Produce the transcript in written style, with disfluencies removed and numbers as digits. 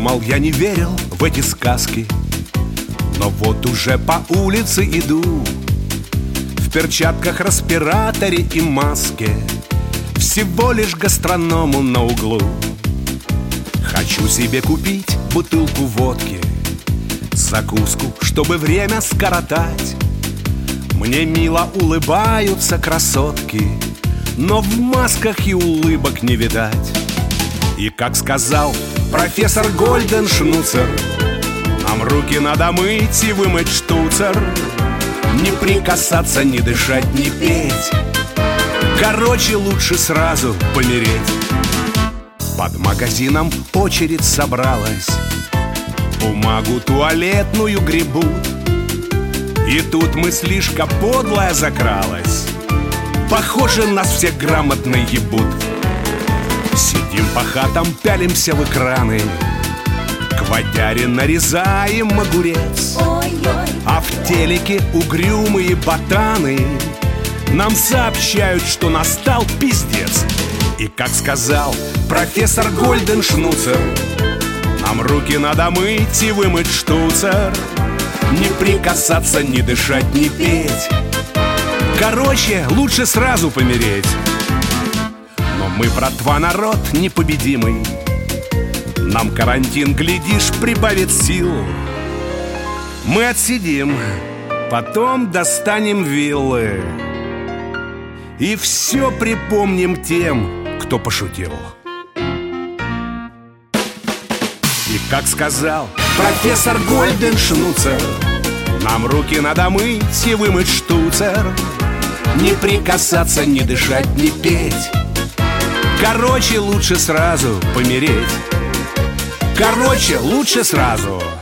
Думал, я не верил в эти сказки, но вот уже по улице иду, в перчатках, респираторе и маске, всего лишь гастроному на углу. Хочу себе купить бутылку водки, закуску, чтобы время скоротать. Мне мило улыбаются красотки, но в масках и улыбок не видать. И как сказал профессор Гольденшнуцер, нам руки надо мыть и вымыть штуцер. Не прикасаться, не дышать, не петь. Короче, лучше сразу помереть. Под магазином очередь собралась, бумагу туалетную гребут. И тут мыслишка подлая закралась, похоже, нас всех грамотно ебут. Сидим по хатам, пялимся в экраны, к водяре нарезаем огурец. А в телеке угрюмые ботаны нам сообщают, что настал пиздец. И как сказал профессор Гольденшнуцер, нам руки надо мыть и вымыть штуцер. Не прикасаться, не дышать, не петь. Короче, лучше сразу помереть. Но мы, братва, народ непобедимый. Нам карантин, глядишь, прибавит сил. Мы отсидим, потом достанем виллы и все припомним тем, кто пошутил. И как сказал профессор Гольденшнуцер, нам руки надо мыть и вымыть штуцер. Не прикасаться, не дышать, не петь. Короче, лучше сразу помереть. Короче, лучше сразу